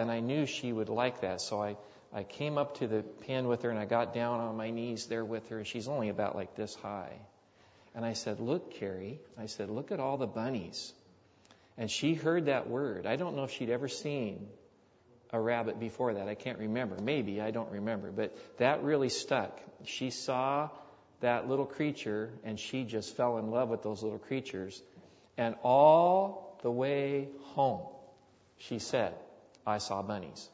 and I knew she would like that. So I came up to the pen with her, and I got down on my knees there with her. She's only about like this high. And I said, look, Carrie, I said, look at all the bunnies. And she heard that word. I don't know if she'd ever seen a rabbit before that. I can't remember. Maybe, I don't remember. But that really stuck. She saw that little creature, and she just fell in love with those little creatures. And all the way home, she said, I saw bunnies.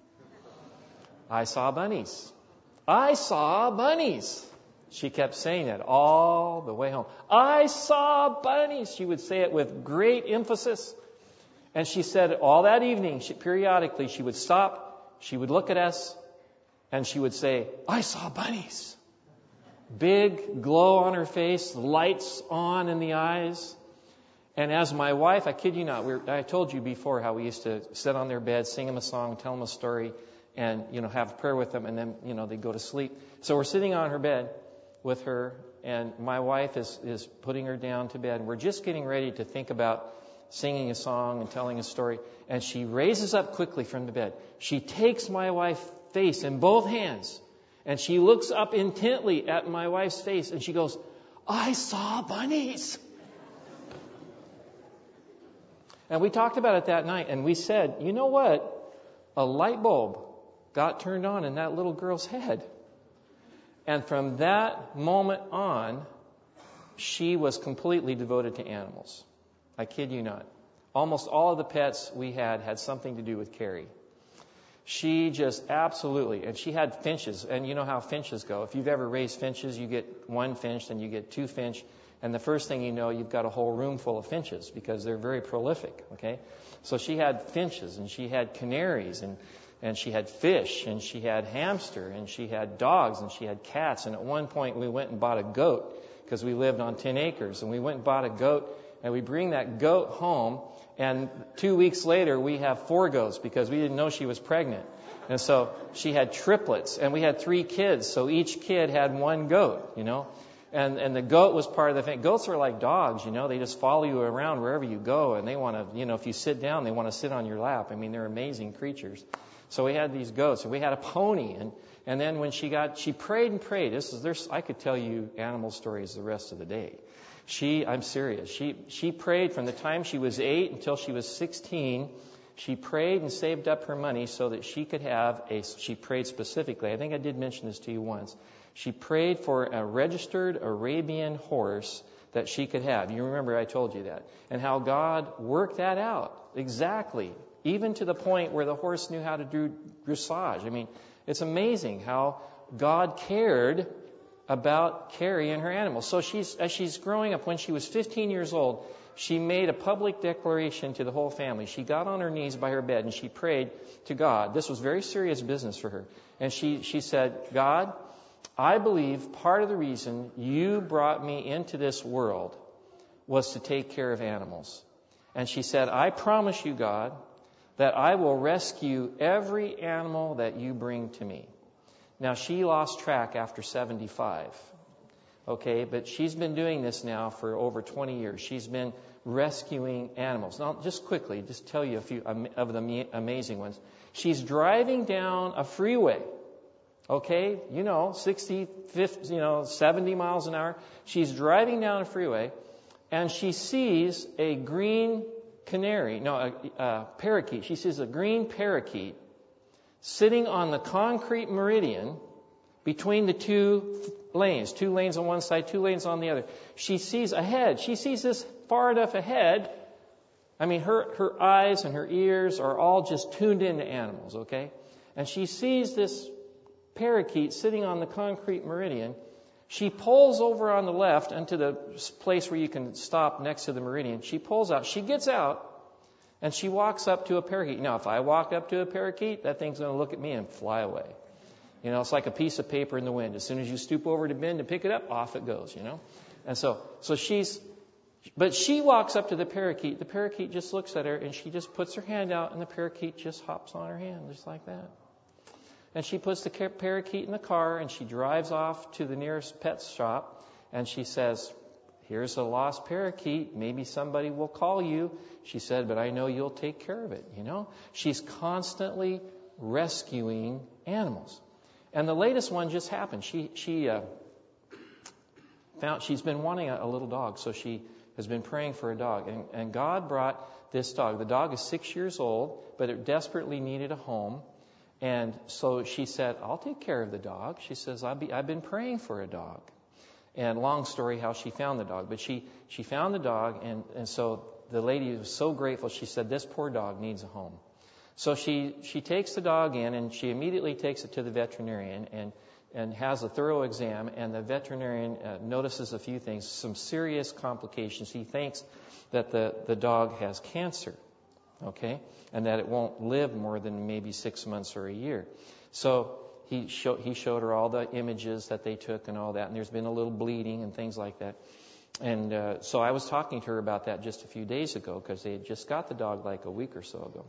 I saw bunnies. I saw bunnies. She kept saying that all the way home. I saw bunnies. She would say it with great emphasis. And she said all that evening, periodically, she would stop, she would look at us, and she would say, I saw bunnies. Big glow on her face, lights on in the eyes. And as my wife, I kid you not, I told you before how we used to sit on their bed, sing them a song, tell them a story, and, have prayer with them, and then, they'd go to sleep. So we're sitting on her bed with her, and my wife is putting her down to bed. We're just getting ready to think about singing a song and telling a story. And she raises up quickly from the bed. She takes my wife's face in both hands, and she looks up intently at my wife's face, and she goes, I saw bunnies. And we talked about it that night, and we said, you know what? A light bulb got turned on in that little girl's head. And from that moment on, she was completely devoted to animals. I kid you not. Almost all of the pets we had something to do with Carrie. She just absolutely, and she had finches, and you know how finches go. If you've ever raised finches, you get one finch, then you get two finch, and the first thing you know, you've got a whole room full of finches because they're very prolific, okay? So she had finches, and she had canaries, and she had fish, and she had hamster, and she had dogs, and she had cats. And at one point, we went and bought a goat because we lived on 10 acres. And we went and bought a goat, and we bring that goat home. And 2 weeks later, we have 4 goats because we didn't know she was pregnant. And so she had triplets, and we had 3 kids. So each kid had 1 goat, And the goat was part of the family. Goats are like dogs, They just follow you around wherever you go. And they want to, if you sit down, they want to sit on your lap. I mean, they're amazing creatures. So we had these goats, and we had a pony, and then when she prayed and prayed. I could tell you animal stories the rest of the day. I'm serious. She prayed from the time she was 8 until she was 16. She prayed and saved up her money so that she could she prayed specifically. I think I did mention this to you once. She prayed for a registered Arabian horse that she could have. You remember I told you that. And how God worked that out exactly. Even to the point where the horse knew how to do dressage. I mean, it's amazing how God cared about Carrie and her animals. So as she's growing up, when she was 15 years old, she made a public declaration to the whole family. She got on her knees by her bed and she prayed to God. This was very serious business for her. And she said, God, I believe part of the reason you brought me into this world was to take care of animals. And she said, I promise you, God, that I will rescue every animal that you bring to me. Now, she lost track after 75, okay? But she's been doing this now for over 20 years. She's been rescuing animals. Now, just quickly, just tell you a few of the amazing ones. She's driving down a freeway, okay? 60, 50, 70 miles an hour. She's driving down a freeway, and she sees a green parakeet. She sees a green parakeet sitting on the concrete meridian between the 2 lanes. 2 lanes on one side, 2 lanes on the other. She sees ahead. She sees this far enough ahead. I mean, her eyes and her ears are all just tuned into animals, okay? And she sees this parakeet sitting on the concrete meridian. She pulls over on the left into the place where you can stop next to the meridian. She pulls out. She gets out, and she walks up to a parakeet. Now, if I walk up to a parakeet, that thing's going to look at me and fly away. It's like a piece of paper in the wind. As soon as you stoop over to bend to pick it up, off it goes, And so but she walks up to the parakeet. The parakeet just looks at her, and she just puts her hand out, and the parakeet just hops on her hand, just like that. And she puts the parakeet in the car, and she drives off to the nearest pet shop, and she says, here's a lost parakeet. Maybe somebody will call you. She said, but I know you'll take care of it, you know. She's constantly rescuing animals. And the latest one just happened. She's been wanting a little dog, so she has been praying for a dog. And God brought this dog. The dog is 6 years old, but it desperately needed a home. And so she said, I'll take care of the dog. She says, I've been praying for a dog. And long story how she found the dog. But she found the dog, and so the lady was so grateful. She said, this poor dog needs a home. So she takes the dog in, and she immediately takes it to the veterinarian and has a thorough exam. And the veterinarian notices a few things, some serious complications. He thinks that the dog has cancer, okay, and that it won't live more than maybe 6 months or a year. So he showed her all the images that they took and all that, and there's been a little bleeding and things like that. And so I was talking to her about that just a few days ago, because they had just got the dog like a week or so ago.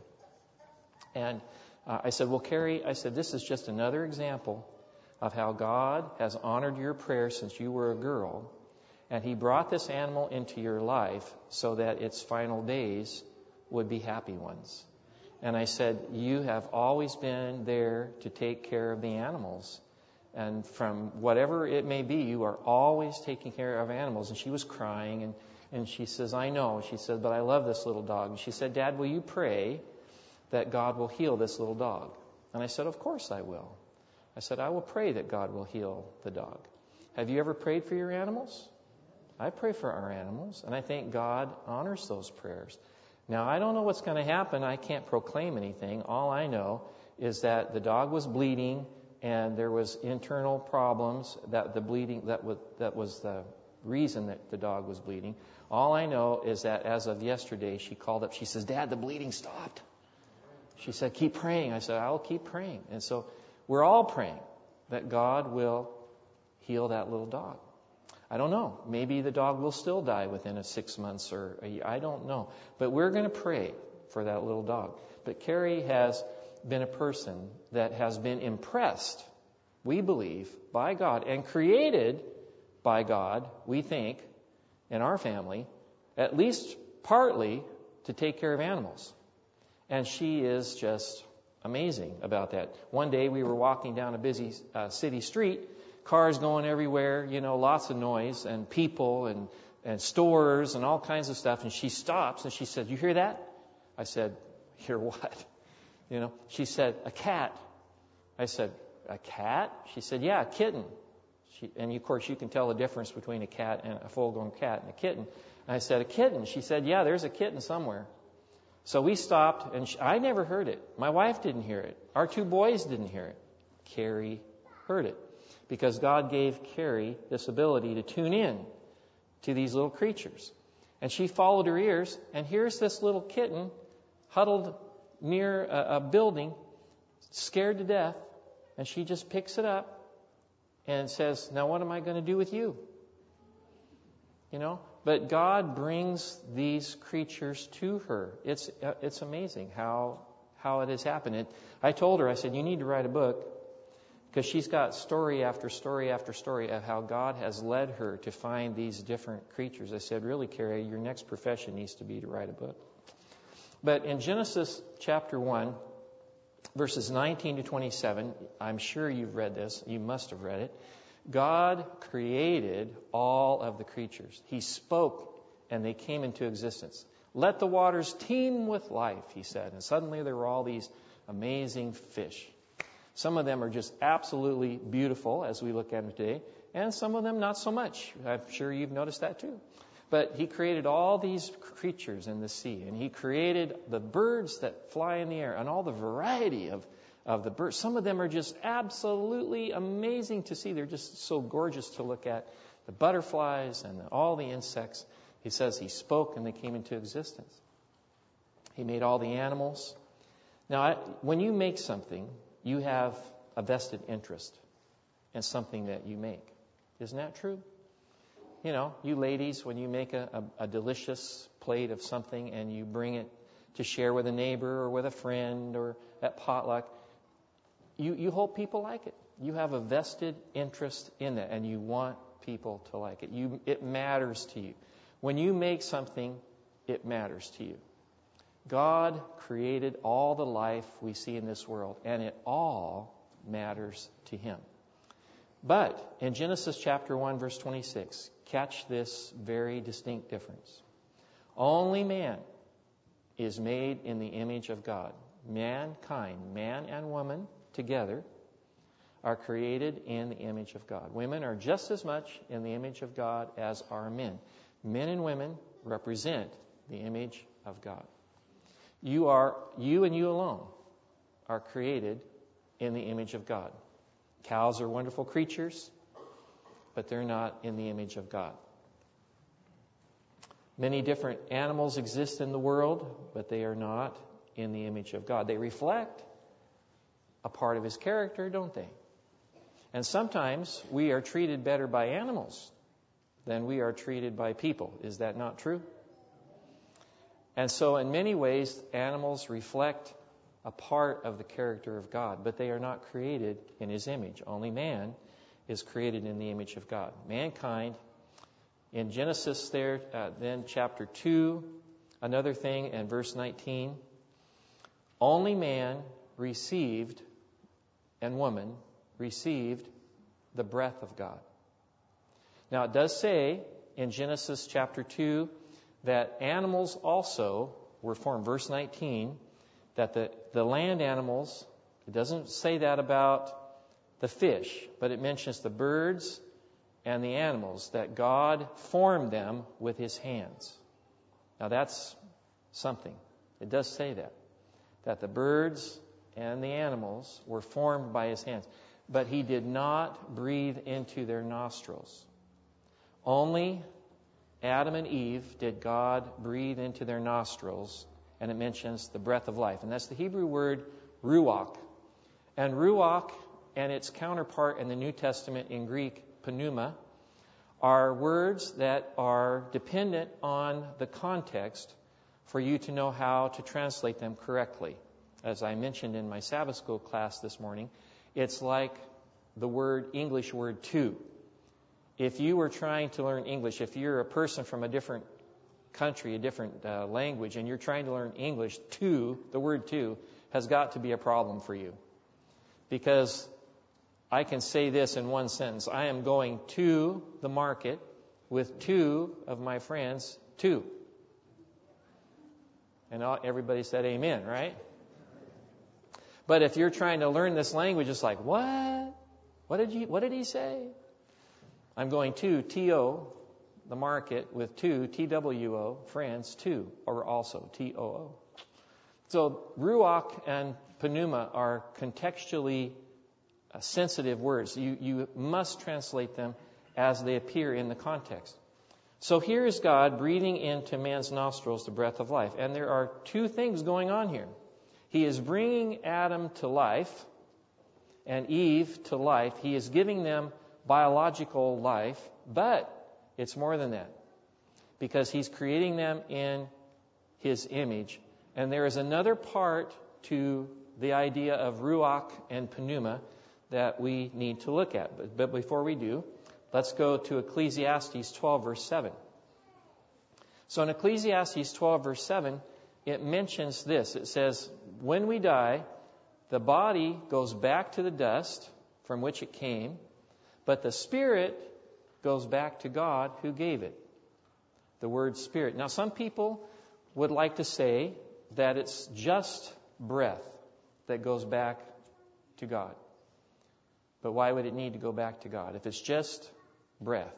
And I said, well, Carrie, I said, this is just another example of how God has honored your prayer since you were a girl, and He brought this animal into your life so that its final days would be happy ones. And I said, you have always been there to take care of the animals. And from whatever it may be, you are always taking care of animals. And she was crying, and she says, I know. She said, but I love this little dog. And she said, Dad, will you pray that God will heal this little dog? And I said, of course I will. I said, I will pray that God will heal the dog. Have you ever prayed for your animals? I pray for our animals, and I think God honors those prayers. Now, I don't know what's going to happen. I can't proclaim anything. All I know is that the dog was bleeding, and there was internal problems, that the bleeding, that was the reason that the dog was bleeding. All I know is that as of yesterday, she called up. She says, Dad, the bleeding stopped. She said, keep praying. I said, I'll keep praying. And so we're all praying that God will heal that little dog. I don't know. Maybe the dog will still die within 6 months or a year. I don't know. But we're going to pray for that little dog. But Carrie has been a person that has been impressed, we believe, by God and created by God, we think, in our family, at least partly to take care of animals. And she is just amazing about that. One day we were walking down a busy city street, cars going everywhere, you know, lots of noise and people and stores and all kinds of stuff. And she stops and she said, you hear that? I said, hear what? You know, she said, a cat. I said, a cat? She said, yeah, a kitten. And of course, you can tell the difference between a cat and a full-grown cat and a kitten. And I said, a kitten? She said, yeah, there's a kitten somewhere. So we stopped, and I never heard it. My wife didn't hear it. Our 2 boys didn't hear it. Carrie heard it, because God gave Carrie this ability to tune in to these little creatures. And she followed her ears, and here's this little kitten huddled near a building, scared to death, and she just picks it up and says, now what am I going to do with you? You know? But God brings these creatures to her. It's amazing how it has happened. I told her, I said, you need to write a book, because she's got story after story after story of how God has led her to find these different creatures. I said, really, Carrie, your next profession needs to be to write a book. But in Genesis chapter 1, verses 19 to 27, I'm sure you've read this. You must have read it. God created all of the creatures. He spoke, and they came into existence. Let the waters teem with life, he said. And suddenly there were all these amazing fish. Some of them are just absolutely beautiful as we look at them today, and some of them not so much. I'm sure you've noticed that too. But he created all these creatures in the sea, and he created the birds that fly in the air and all the variety of the birds. Some of them are just absolutely amazing to see. They're just so gorgeous to look at. The butterflies and all the insects. He says he spoke and they came into existence. He made all the animals. Now, when you make something, you have a vested interest in something that you make. Isn't that true? You know, you ladies, when you make a delicious plate of something and you bring it to share with a neighbor or with a friend or at potluck, you hope people like it. You have a vested interest in that, and you want people to like it. It matters to you. When you make something, it matters to you. God created all the life we see in this world, and it all matters to Him. But in Genesis chapter 1, verse 26, catch this very distinct difference. Only man is made in the image of God. Mankind, man and woman together, are created in the image of God. Women are just as much in the image of God as are men. Men and women represent the image of God. You and you alone are created in the image of God. Cows are wonderful creatures, but they're not in the image of God. Many different animals exist in the world, but they are not in the image of God. They reflect a part of His character, don't they? And sometimes we are treated better by animals than we are treated by people. Is that not true? And so in many ways, animals reflect a part of the character of God, but they are not created in His image. Only man is created in the image of God. Mankind, in Genesis there, then chapter 2, another thing, and verse 19, only man received, and woman received, the breath of God. Now it does say in Genesis chapter 2 that animals also were formed. Verse 19, that the land animals, it doesn't say that about the fish, but it mentions the birds and the animals, that God formed them with His hands. Now that's something. It does say that the birds and the animals were formed by His hands. But He did not breathe into their nostrils. Only Adam and Eve did God breathe into their nostrils, and it mentions the breath of life. And that's the Hebrew word ruach. And ruach and its counterpart in the New Testament in Greek, pneuma, are words that are dependent on the context for you to know how to translate them correctly. As I mentioned in my Sabbath school class this morning, it's like the English word to. If you were trying to learn English, if you're a person from a different country, a different language, and you're trying to learn English, the word to has got to be a problem for you. Because I can say this in one sentence: I am going to the market with two of my friends, too. And everybody said amen, right? But if you're trying to learn this language, it's like, what? What did he say? I'm going to T-O, the market, with two, T-W-O, friends, too, or also, T-O-O. So ruach and pneuma are contextually sensitive words. You must translate them as they appear in the context. So here is God breathing into man's nostrils the breath of life. And there are two things going on here. He is bringing Adam to life and Eve to life. He is giving them biological life, but it's more than that, because He's creating them in His image. And there is another part to the idea of ruach and pneuma that we need to look at. But before we do, let's go to Ecclesiastes 12, verse 7. So in Ecclesiastes 12, verse 7, it mentions this. It says, when we die, the body goes back to the dust from which it came, but the spirit goes back to God who gave it. The word spirit. Now, some people would like to say that it's just breath that goes back to God. But why would it need to go back to God? If it's just breath,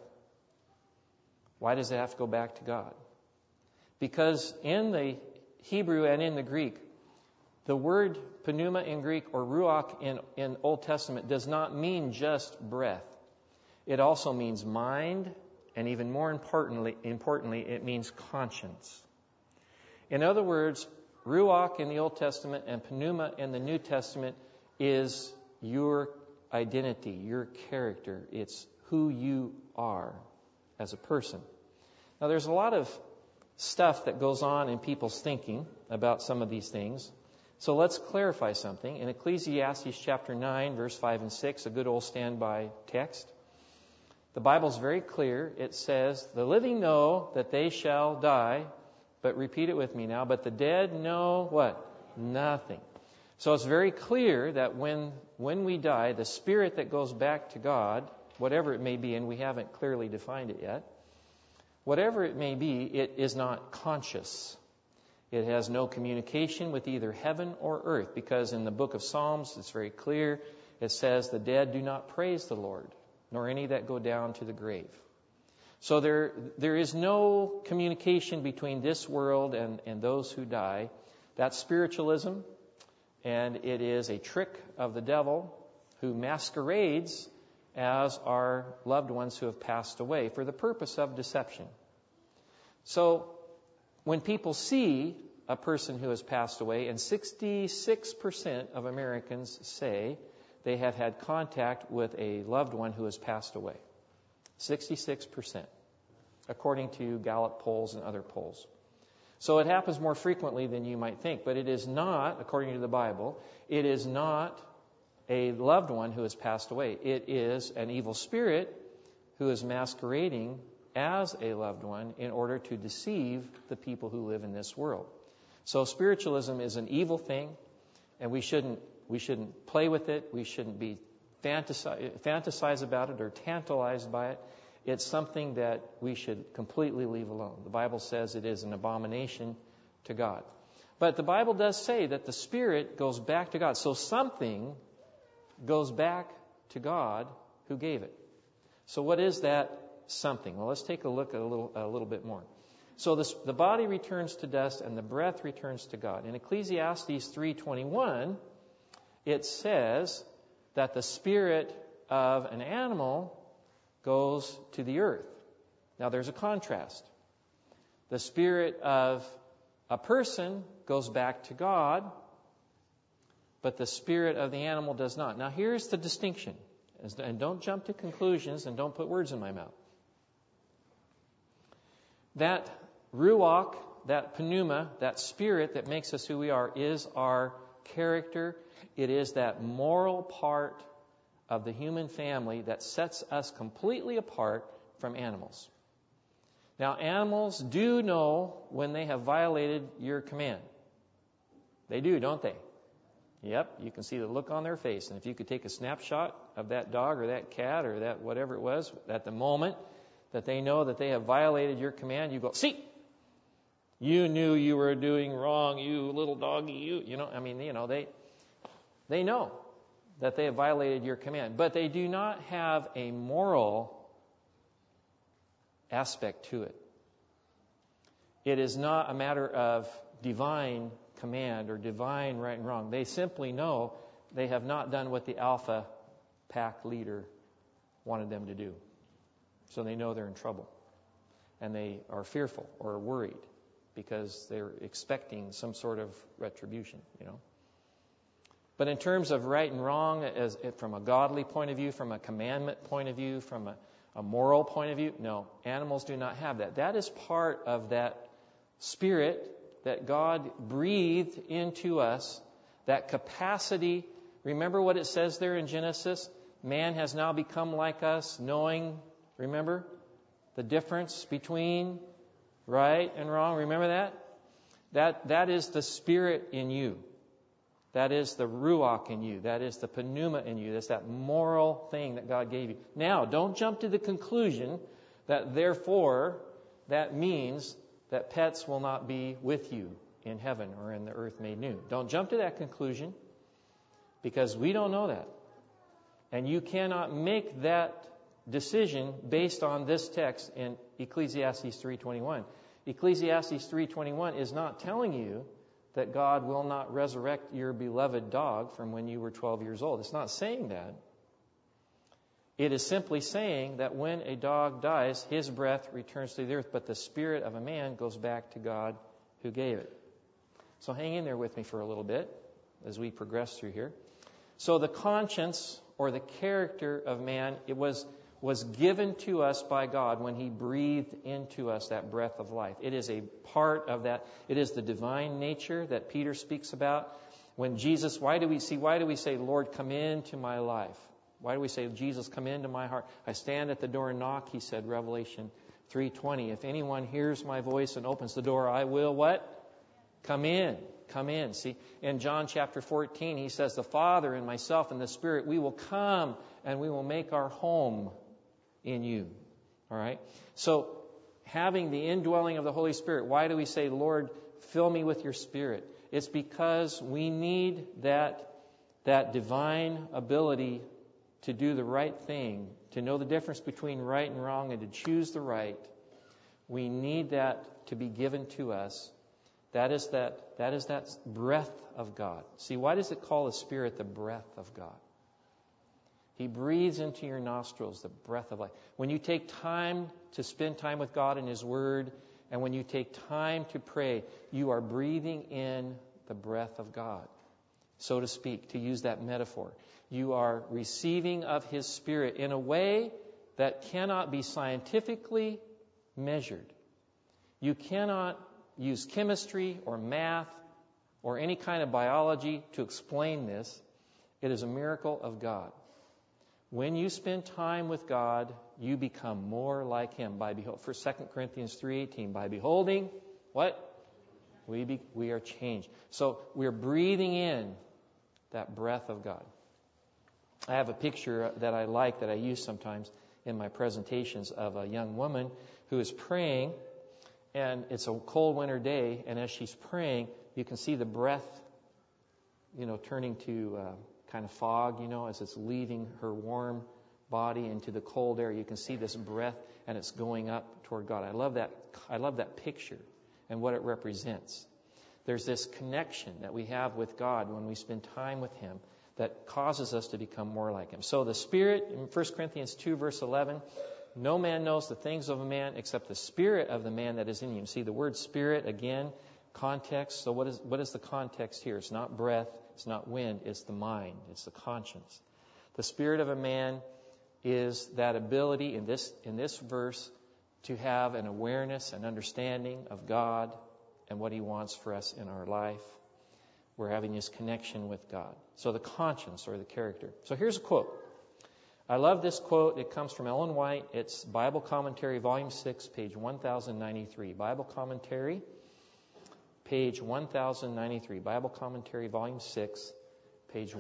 why does it have to go back to God? Because in the Hebrew and in the Greek, the word pneuma in Greek or ruach in Old Testament does not mean just breath. It also means mind, and even more importantly, it means conscience. In other words, ruach in the Old Testament and pneuma in the New Testament is your identity, your character. It's who you are as a person. Now, there's a lot of stuff that goes on in people's thinking about some of these things. So let's clarify something. In Ecclesiastes chapter 9, verse 5 and 6, a good old standby text, The Bible's very clear. It says, the living know that they shall die, but repeat it with me now, but the dead know what? Nothing. So it's very clear that when we die, the spirit that goes back to God, whatever it may be, and we haven't clearly defined it yet, whatever it may be, it is not conscious. It has no communication with either heaven or earth, because in the book of Psalms, it's very clear. It says, the dead do not praise the Lord, nor any that go down to the grave. So there is no communication between this world and those who die. That's spiritualism, and it is a trick of the devil who masquerades as our loved ones who have passed away for the purpose of deception. So when people see a person who has passed away, and 66% of Americans say they have had contact with a loved one who has passed away. 66%, according to Gallup polls and other polls. So it happens more frequently than you might think, but it is not, according to the Bible, it is not a loved one who has passed away. It is an evil spirit who is masquerading as a loved one in order to deceive the people who live in this world. So spiritualism is an evil thing, and we shouldn't play with it. We shouldn't be fantasize about it or tantalized by it. It's something that we should completely leave alone. The Bible says it is an abomination to God. But the Bible does say that the spirit goes back to God. So something goes back to God who gave it. So what is that something? Well, let's take a look at a little bit more. So the body returns to dust and the breath returns to God. In Ecclesiastes 3:21, it says that the spirit of an animal goes to the earth. Now there's a contrast. The spirit of a person goes back to God, but the spirit of the animal does not. Now here's the distinction. And don't jump to conclusions and don't put words in my mouth. That ruach, that pneuma, that spirit that makes us who we are, is our character. It is that moral part of the human family that sets us completely apart from animals. Now, animals do know when they have violated your command. They do, don't they? Yep, you can see the look on their face. And if you could take a snapshot of that dog or that cat or that whatever it was, at the moment that they know that they have violated your command, you go, see, you knew you were doing wrong, you little doggy, they know that they have violated your command. But they do not have a moral aspect to it. It is not a matter of divine command or divine right and wrong. They simply know they have not done what the alpha pack leader wanted them to do. So they know they're in trouble. And they are fearful or worried because they're expecting some sort of retribution, But in terms of right and wrong, from a godly point of view, from a commandment point of view, from a moral point of view, no, animals do not have that. That is part of that spirit that God breathed into us, that capacity. Remember what it says there in Genesis? Man has now become like us, knowing, remember, the difference between right and wrong. Remember that? That is the spirit in you. That is the ruach in you. That is the pneuma in you. That's that moral thing that God gave you. Now, don't jump to the conclusion that therefore that means that pets will not be with you in heaven or in the earth made new. Don't jump to that conclusion, because we don't know that. And you cannot make that decision based on this text in Ecclesiastes 3:21. Ecclesiastes 3:21 is not telling you that God will not resurrect your beloved dog from when you were 12 years old. It's not saying that. It is simply saying that when a dog dies, his breath returns to the earth, but the spirit of a man goes back to God who gave it. So hang in there with me for a little bit as we progress through here. So the conscience or the character of man, it was given to us by God when He breathed into us that breath of life. It is a part of that. It is the divine nature that Peter speaks about. When Jesus, why do we say, Lord, come into my life? Why do we say, Jesus, come into my heart? I stand at the door and knock, he said, Revelation 3:20. If anyone hears my voice and opens the door, I will what? Come in. Come in. See, in John chapter 14, he says, the Father and myself and the Spirit, we will come and we will make our home in you. All right? So, having the indwelling of the Holy Spirit, why do we say, Lord, fill me with your Spirit? It's because we need that divine ability to do the right thing, to know the difference between right and wrong and to choose the right. We need that to be given to us. That is that breath of God. See, why does it call the Spirit the breath of God? He breathes into your nostrils the breath of life. When you take time to spend time with God in His Word, and when you take time to pray, you are breathing in the breath of God, so to speak, to use that metaphor. You are receiving of His Spirit in a way that cannot be scientifically measured. You cannot use chemistry or math or any kind of biology to explain this. It is a miracle of God. When you spend time with God, you become more like Him. For 2 Corinthians 3:18, by beholding, what? We are changed. So we're breathing in that breath of God. I have a picture that I like, that I use sometimes in my presentations, of a young woman who is praying, and it's a cold winter day, and as she's praying, you can see the breath, turning to kind of fog, as it's leaving her warm body into the cold air. You can see this breath, and it's going up toward God. I love that picture and what it represents. There's this connection that we have with God when we spend time with Him that causes us to become more like Him. So the Spirit, in 1 Corinthians 2, verse 11, no man knows the things of a man except the spirit of the man that is in him. See, the word spirit, again, context. So what is the context here? It's not breath, it's not wind, it's the mind, it's the conscience. The spirit of a man is that ability in this verse to have an awareness and understanding of God and what He wants for us in our life. We're having this connection with God. So the conscience, or the character. So here's a quote. I love this quote. It comes from Ellen White. It's Bible Commentary, Volume 6, page 1093. Bible Commentary, page 1093. Bible Commentary, Volume 6, page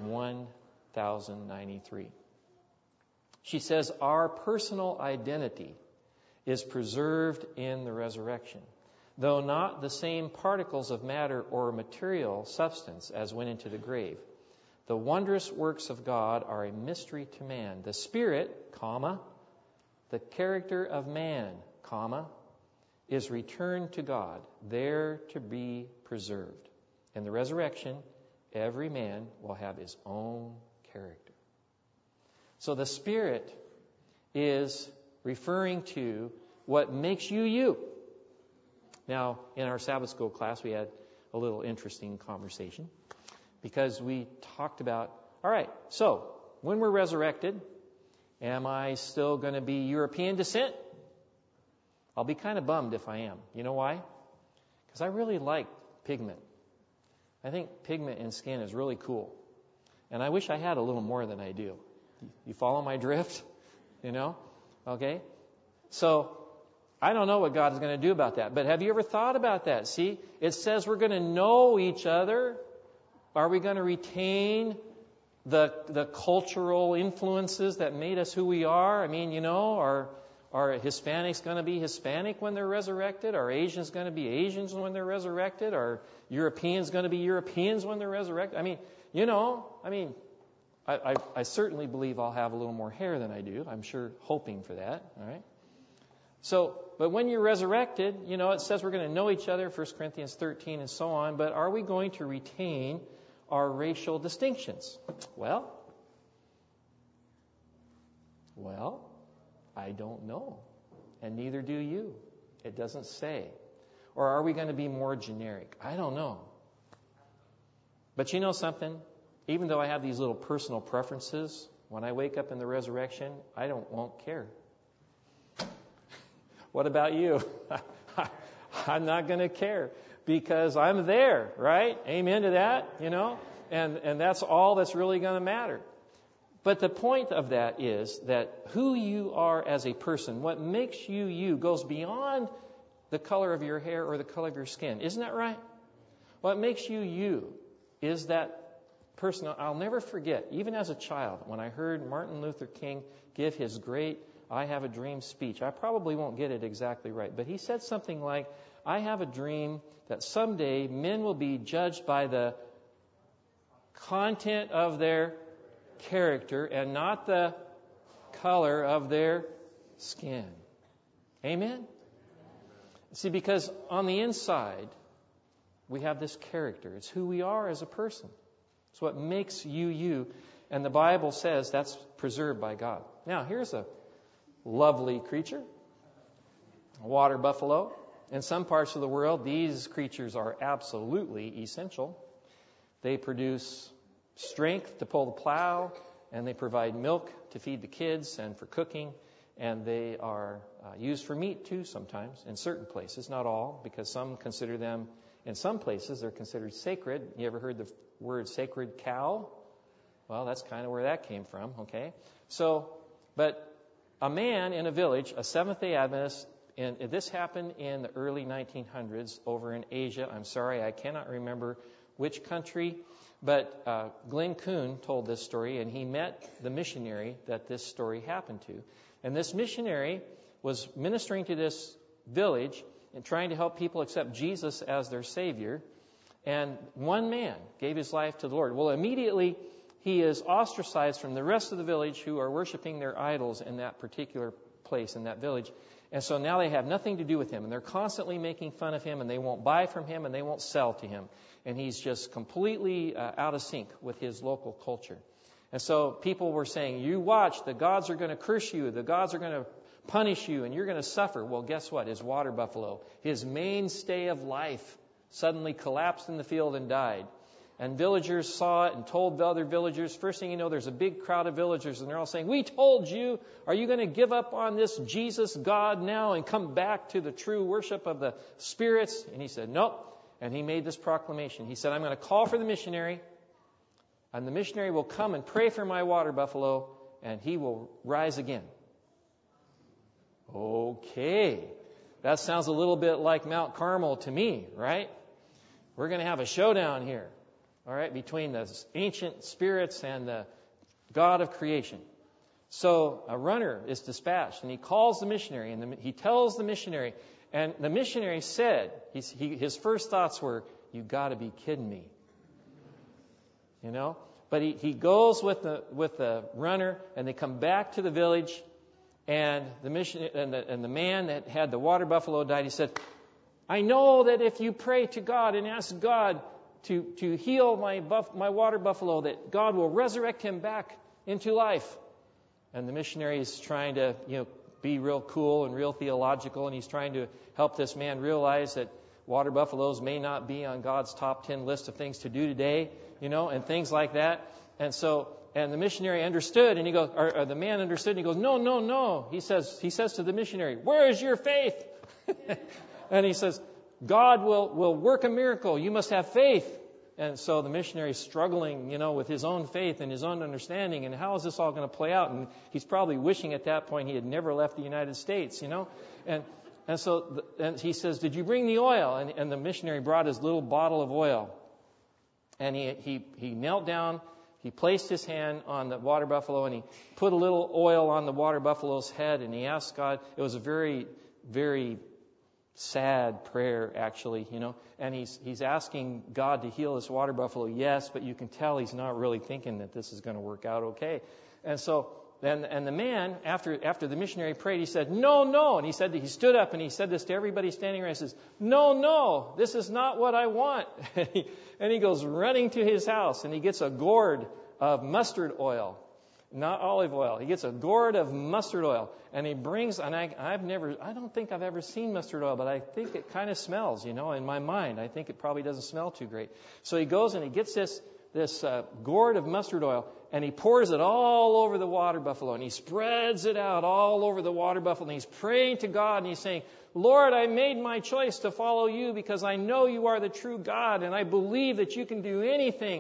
1093. She says, our personal identity is preserved in the resurrection, though not the same particles of matter or material substance as went into the grave. The wondrous works of God are a mystery to man. The Spirit, the character of man, is returned to God, there to be preserved. In the resurrection, every man will have his own character. So the Spirit is referring to what makes you you. Now, in our Sabbath school class, we had a little interesting conversation, because we talked about, all right, so when we're resurrected, am I still going to be European descent? I'll be kind of bummed if I am. You know why? Because I really like pigment. I think pigment in skin is really cool. And I wish I had a little more than I do. You follow my drift? Okay? So, I don't know what God is going to do about that. But have you ever thought about that? See, it says we're going to know each other. Are we going to retain the cultural influences that made us who we are? I mean, are Hispanics going to be Hispanic when they're resurrected? Are Asians going to be Asians when they're resurrected? Are Europeans going to be Europeans when they're resurrected? I certainly believe I'll have a little more hair than I do. I'm sure hoping for that. All right. So, but when you're resurrected, it says we're going to know each other, 1 Corinthians 13 and so on, but are we going to retain our racial distinctions? Well, I don't know. And neither do you. It doesn't say. Or are we going to be more generic? I don't know. But you know something? Even though I have these little personal preferences, when I wake up in the resurrection, I won't care. What about you? I'm not going to care because I'm there, right? Amen to that, And that's all that's really going to matter. But the point of that is that who you are as a person, what makes you you, goes beyond the color of your hair or the color of your skin. Isn't that right? What makes you you is that person. I'll never forget, even as a child, when I heard Martin Luther King give his great I Have a Dream speech. I probably won't get it exactly right, but he said something like, I have a dream that someday men will be judged by the content of their character and not the color of their skin. Amen? See, because on the inside, we have this character. It's who we are as a person. It's what makes you you. And the Bible says that's preserved by God. Now, here's a lovely creature, a water buffalo. In some parts of the world, these creatures are absolutely essential. They produce strength to pull the plow, and they provide milk to feed the kids and for cooking, and they are used for meat too sometimes in certain places, not all, because some consider them, in some places they're considered sacred. You ever heard the word sacred cow? Well, that's kind of where that came from, okay? So, but a man in a village, a Seventh-day Adventist, and this happened in the early 1900s over in Asia. I'm sorry, I cannot remember which country, but Glenn Kuhn told this story, and he met the missionary that this story happened to. And this missionary was ministering to this village and trying to help people accept Jesus as their Savior. And one man gave his life to the Lord. Well, immediately he is ostracized from the rest of the village who are worshiping their idols in that particular place, in that village. And so now they have nothing to do with him. And they're constantly making fun of him, and they won't buy from him, and they won't sell to him. And he's just completely out of sync with his local culture. And so people were saying, you watch, the gods are going to curse you, the gods are going to punish you, and you're going to suffer. Well, guess what? His water buffalo, his mainstay of life, suddenly collapsed in the field and died. And villagers saw it and told the other villagers. First thing you know, there's a big crowd of villagers, and they're all saying, we told you, are you going to give up on this Jesus God now and come back to the true worship of the spirits? And he said, nope. And he made this proclamation. He said, I'm going to call for the missionary, and the missionary will come and pray for my water buffalo, and he will rise again. Okay. That sounds a little bit like Mount Carmel to me, right? We're going to have a showdown here. All right, between the ancient spirits and the God of creation. So a runner is dispatched, and he calls the missionary, and he tells the missionary, and the missionary said, his first thoughts were, you got to be kidding me. You know? But he goes with the runner, and they come back to the village, and the the man that had the water buffalo died. He said, I know that if you pray to God and ask God to heal my water buffalo, that God will resurrect him back into life. And the missionary is trying to, be real cool and real theological, and he's trying to help this man realize that water buffaloes may not be on God's top 10 list of things to do today, and things like that. And the missionary understood, and he goes, or the man understood, and he goes, no. He says to the missionary, where is your faith? And he says, God will work a miracle. You must have faith. And so the missionary is struggling, with his own faith and his own understanding. And how is this all going to play out? And he's probably wishing at that point he had never left the United States, And so he says, did you bring the oil? And the missionary brought his little bottle of oil. And he knelt down. He placed his hand on the water buffalo, and he put a little oil on the water buffalo's head. And he asked God. It was a very, very sad prayer, actually, and he's asking God to heal this water buffalo. Yes, but you can tell he's not really thinking that this is going to work out okay. And so then, the man, after the missionary prayed, he said, no. And he stood up and he said this to everybody standing around. He says, no, this is not what I want. And he goes running to his house, and he gets a gourd of mustard oil. Not olive oil. He gets a gourd of mustard oil, and he brings, and I don't think I've ever seen mustard oil, but I think it kind of smells, in my mind. I think it probably doesn't smell too great. So he goes and he gets this gourd of mustard oil, and he pours it all over the water buffalo, and he spreads it out all over the water buffalo, and he's praying to God, and he's saying, Lord, I made my choice to follow you because I know you are the true God, and I believe that you can do anything.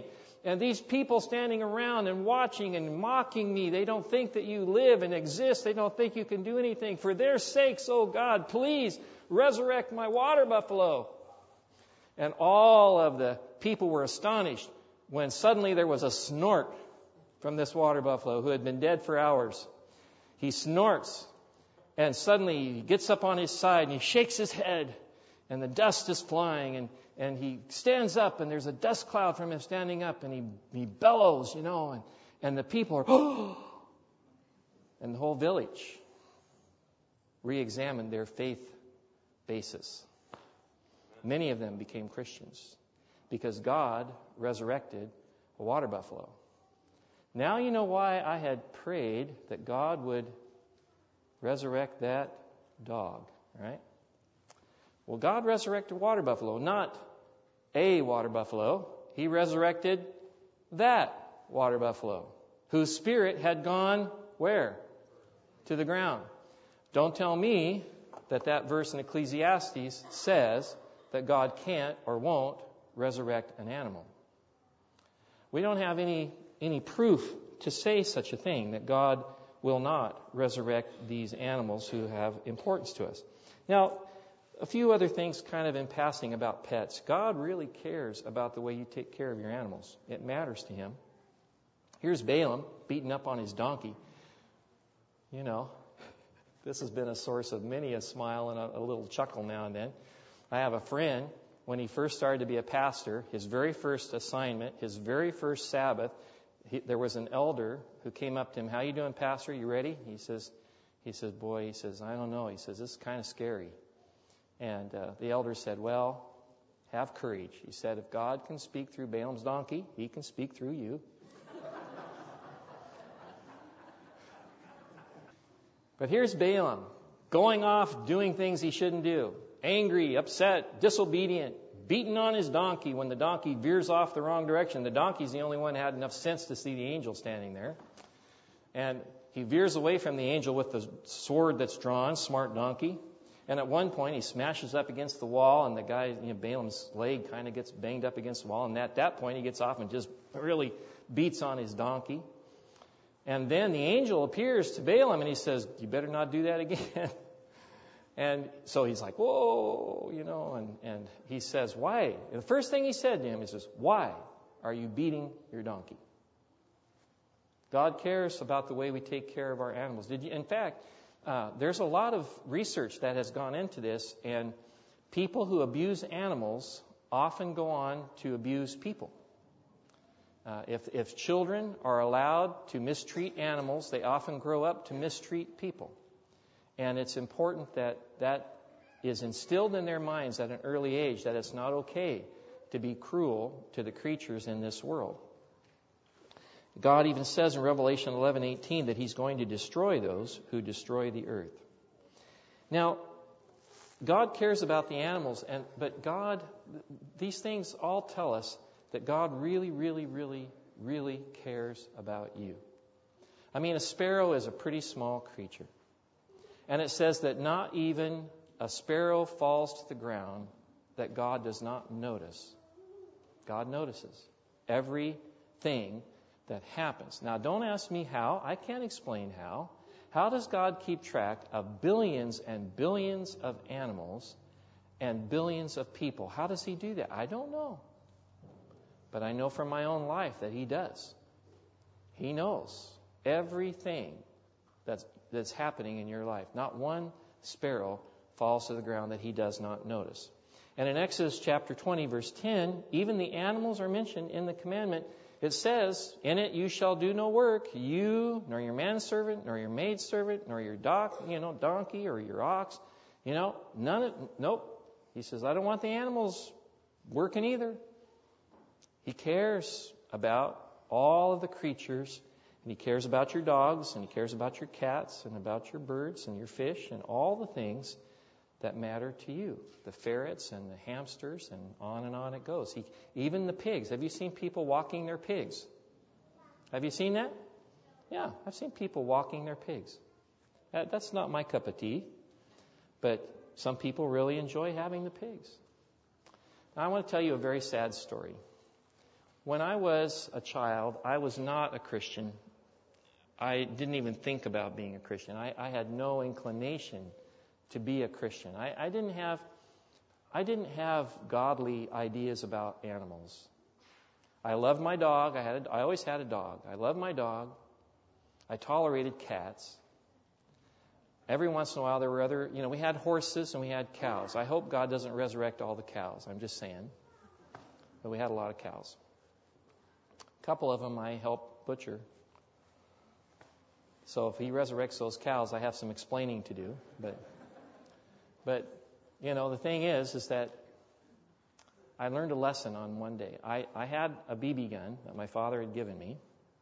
And these people standing around and watching and mocking me, they don't think that you live and exist. They don't think you can do anything. For their sakes, oh God, please resurrect my water buffalo. And all of the people were astonished when suddenly there was a snort from this water buffalo who had been dead for hours. He snorts, and suddenly he gets up on his side and he shakes his head, and the dust is flying, and he stands up, and there's a dust cloud from him standing up, and he bellows, and the people are, oh! And the whole village re-examined their faith basis. Many of them became Christians because God resurrected a water buffalo. Now you know why I had prayed that God would resurrect that dog, right? Well, God resurrected a water buffalo, not a water buffalo. He resurrected that water buffalo, whose spirit had gone where? To the ground. Don't tell me that verse in Ecclesiastes says that God can't or won't resurrect an animal. We don't have any proof to say such a thing, that God will not resurrect these animals who have importance to us. Now, a few other things kind of in passing about pets. God really cares about the way you take care of your animals. It matters to Him. Here's Balaam beaten up on his donkey. This has been a source of many a smile and a little chuckle now and then. I have a friend, when he first started to be a pastor, his very first assignment, his very first Sabbath, there was an elder who came up to him. How you doing, Pastor? You ready? He says, boy, I don't know. He says, this is kind of scary. And the elder said, well, have courage. He said, if God can speak through Balaam's donkey, He can speak through you. But here's Balaam, going off, doing things he shouldn't do. Angry, upset, disobedient, beaten on his donkey when the donkey veers off the wrong direction. The donkey's the only one who had enough sense to see the angel standing there. And he veers away from the angel with the sword that's drawn, smart donkey. And at one point, he smashes up against the wall, and the guy, Balaam's leg kind of gets banged up against the wall. And at that point, he gets off and just really beats on his donkey. And then the angel appears to Balaam, and he says, you better not do that again. And so he's like, whoa, and he says, why? And the first thing he said to him, he says, why are you beating your donkey? God cares about the way we take care of our animals. In fact, there's a lot of research that has gone into this, and people who abuse animals often go on to abuse people. If children are allowed to mistreat animals, they often grow up to mistreat people. And it's important that is instilled in their minds at an early age, that it's not okay to be cruel to the creatures in this world. God even says in Revelation 11:18 that He's going to destroy those who destroy the earth. Now, God cares about the animals, but these things all tell us that God really, really, really, really cares about you. I mean, a sparrow is a pretty small creature. And it says that not even a sparrow falls to the ground that God does not notice. God notices everything that happens. Now, don't ask me how. I can't explain how. How does God keep track of billions and billions of animals and billions of people? How does He do that? I don't know. But I know from my own life that He does. He knows everything that's happening in your life. Not one sparrow falls to the ground that He does not notice. And in Exodus chapter 20, verse 10, even the animals are mentioned in the commandment. It says, in it you shall do no work, you, nor your manservant, nor your maidservant, nor your donkey or your ox. Nope. He says, I don't want the animals working either. He cares about all of the creatures, and He cares about your dogs, and He cares about your cats, and about your birds, and your fish, and all the things that matter to you. The ferrets and the hamsters, and on it goes. Even the pigs. Have you seen people walking their pigs? Have you seen that? Yeah, I've seen people walking their pigs. That's not my cup of tea, but some people really enjoy having the pigs. Now, I want to tell you a very sad story. When I was a child, I was not a Christian. I didn't even think about being a Christian. I had no inclination to be a Christian. I didn't have godly ideas about animals. I loved my dog. I always had a dog. I loved my dog. I tolerated cats. Every once in a while there were other, we had horses and we had cows. I hope God doesn't resurrect all the cows. I'm just saying. But we had a lot of cows. A couple of them I helped butcher. So if he resurrects those cows, I have some explaining to do. But the thing is that I learned a lesson on one day. I had a BB gun that my father had given me.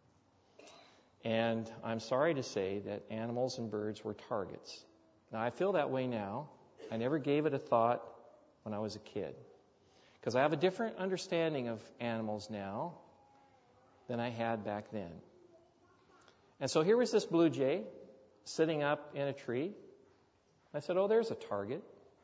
And I'm sorry to say that animals and birds were targets. Now, I feel that way now. I never gave it a thought when I was a kid. Because I have a different understanding of animals now than I had back then. And so here was this blue jay sitting up in a tree. I said, oh, there's a target.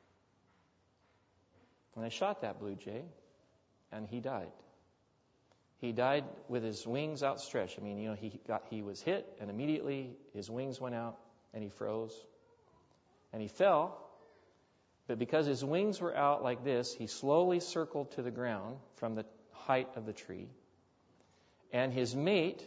And I shot that blue jay, and he died. He died with his wings outstretched. He was hit, and immediately his wings went out, and he froze. And he fell, but because his wings were out like this, he slowly circled to the ground from the height of the tree. And his mate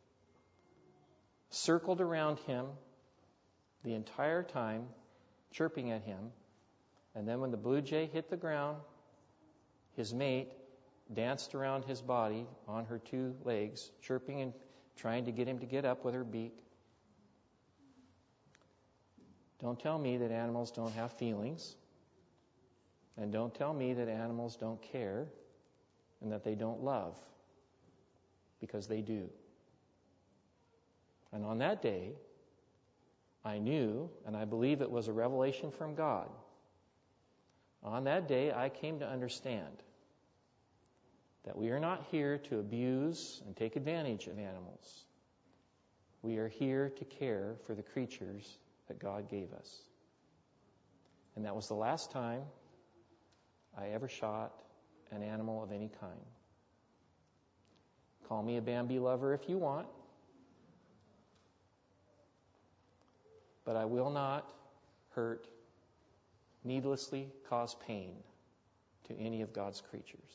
circled around him the entire time, chirping at him. And then when the blue jay hit the ground, his mate danced around his body on her two legs, chirping and trying to get him to get up with her beak. Don't tell me that animals don't have feelings. And don't tell me that animals don't care and that they don't love. Because they do. And on that day, I knew, and I believe it was a revelation from God. On that day, I came to understand that we are not here to abuse and take advantage of animals. We are here to care for the creatures that God gave us. And that was the last time I ever shot an animal of any kind. Call me a Bambi lover if you want. But I will not hurt, needlessly cause pain to any of God's creatures.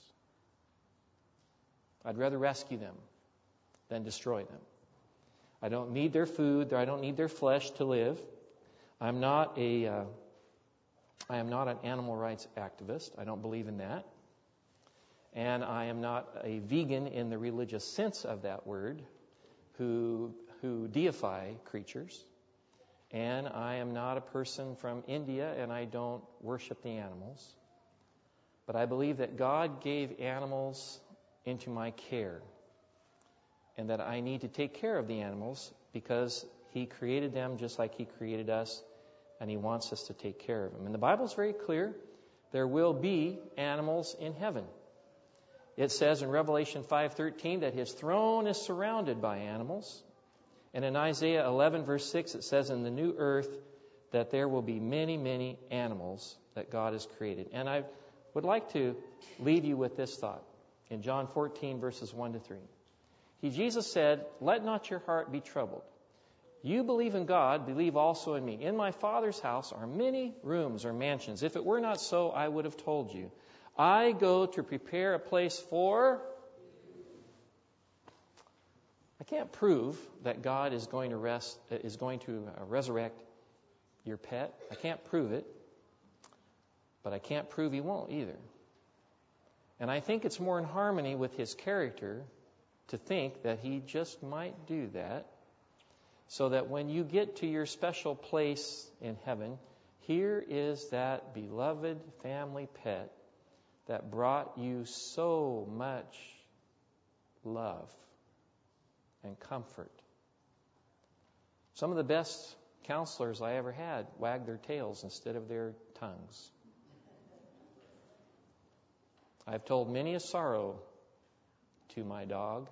I'd rather rescue them than destroy them. I don't need their food. I don't need their flesh to live. I am not an animal rights activist. I don't believe in that. And I am not a vegan in the religious sense of that word who deify creatures. And I am not a person from India, and I don't worship the animals. But I believe that God gave animals into my care, and that I need to take care of the animals because He created them just like He created us, and He wants us to take care of them. And the Bible is very clear. There will be animals in heaven. It says in Revelation 5:13 that His throne is surrounded by animals. And in Isaiah 11, verse 6, it says in the new earth that there will be many, many animals that God has created. And I would like to leave you with this thought in John 14, verses 1 to 3. Jesus said, "Let not your heart be troubled. You believe in God, believe also in me. In my Father's house are many rooms or mansions. If it were not so, I would have told you. I go to prepare a place for..." I can't prove that God is going to resurrect your pet. I can't prove it. But I can't prove He won't either. And I think it's more in harmony with His character to think that He just might do that, so that when you get to your special place in heaven, here is that beloved family pet that brought you so much love and comfort. Some of the best counselors I ever had wagged their tails instead of their tongues. I've told many a sorrow to my dog,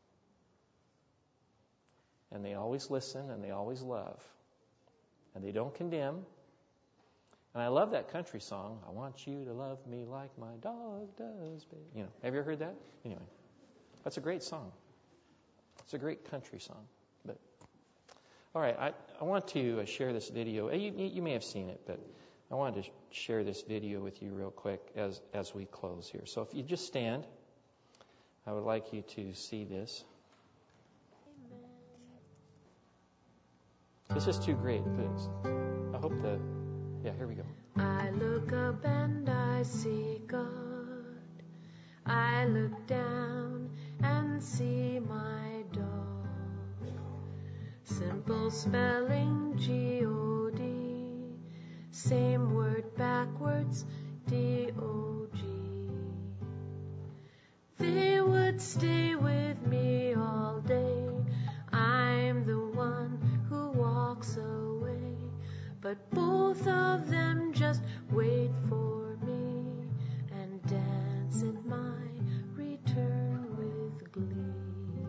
and they always listen and they always love, and they don't condemn. And I love that country song, "I want you to love me like my dog does, baby." Have you ever heard that? Anyway. That's a great song. It's a great country song. But all right, I want to share this video. You may have seen it, but I wanted to share this video with you real quick as we close here. So if you just stand, I would like you to see this. This is too great, but I hope here we go. I look up and I see God. I look down and see my dog. Simple spelling G-O-D. Same word backwards D-O-G. They would stay with me all day. I'm the one who walks away. But both of them just wait for me and dance at my return with glee.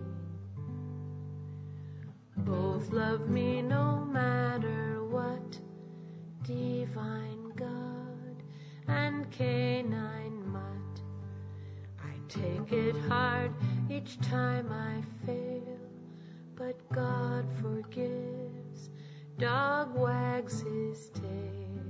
Both love me no matter what, divine God and canine mutt. I take it hard each time I fail, but God forgives. Dog wags his tail.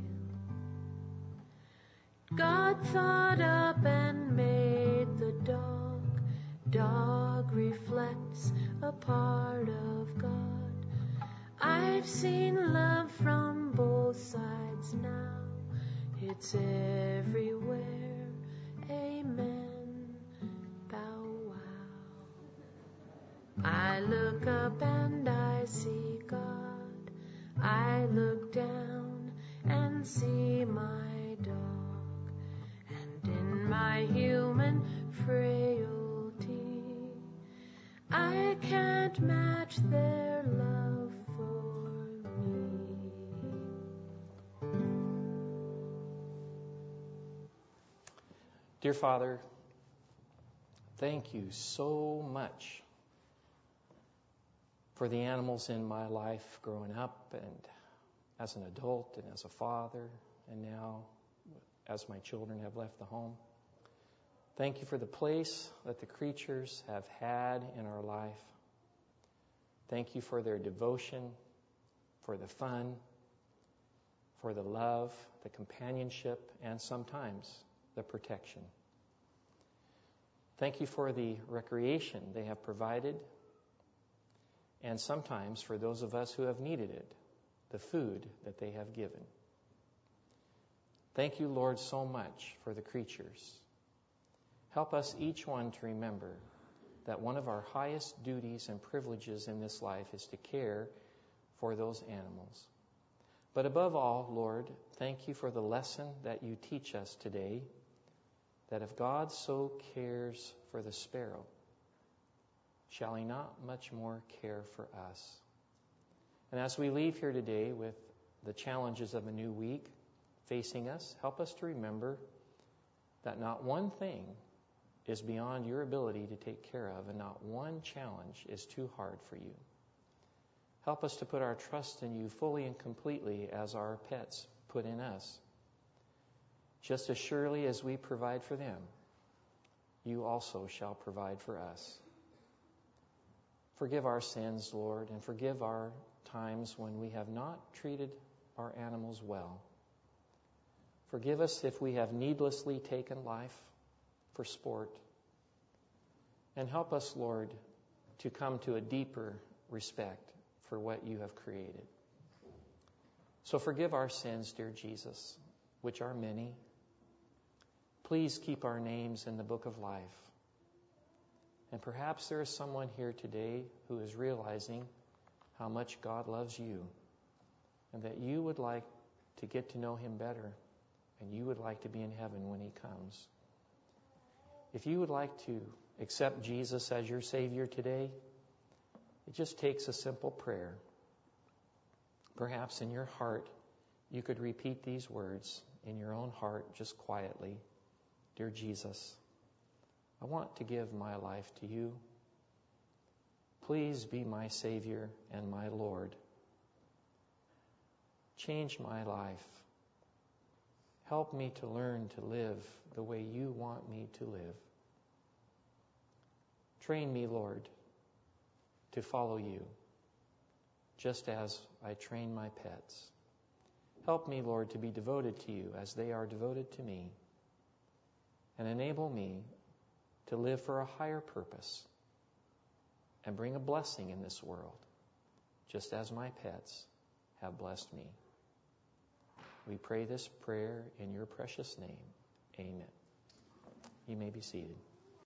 God thought up and made the dog. Dog reflects a part of God. I've seen love from both sides now. It's everywhere. Amen. Bow wow. I look up and I see God. I look down and see my dog, and in my human frailty, I can't match their love for me. Dear Father, thank you so much for the animals in my life growing up and as an adult and as a father and now as my children have left the home. Thank you for the place that the creatures have had in our life. Thank you for their devotion, for the fun, for the love, the companionship, and sometimes the protection. Thank you for the recreation they have provided, and sometimes for those of us who have needed it, the food that they have given. Thank you, Lord, so much for the creatures. Help us each one to remember that one of our highest duties and privileges in this life is to care for those animals. But above all, Lord, thank you for the lesson that you teach us today, that if God so cares for the sparrow, shall he not much more care for us? And as we leave here today with the challenges of a new week facing us, help us to remember that not one thing is beyond your ability to take care of, and not one challenge is too hard for you. Help us to put our trust in you fully and completely as our pets put in us. Just as surely as we provide for them, you also shall provide for us. Forgive our sins, Lord, and forgive our times when we have not treated our animals well. Forgive us if we have needlessly taken life for sport. And help us, Lord, to come to a deeper respect for what you have created. So forgive our sins, dear Jesus, which are many. Please keep our names in the book of life. And perhaps there is someone here today who is realizing how much God loves you and that you would like to get to know him better and you would like to be in heaven when he comes. If you would like to accept Jesus as your Savior today, it just takes a simple prayer. Perhaps in your heart, you could repeat these words in your own heart just quietly. Dear Jesus, I want to give my life to you. Please be my Savior and my Lord. Change my life. Help me to learn to live the way you want me to live. Train me, Lord, to follow you, just as I train my pets. Help me, Lord, to be devoted to you as they are devoted to me, and enable me to live for a higher purpose and bring a blessing in this world, just as my pets have blessed me. We pray this prayer in your precious name. Amen. You may be seated.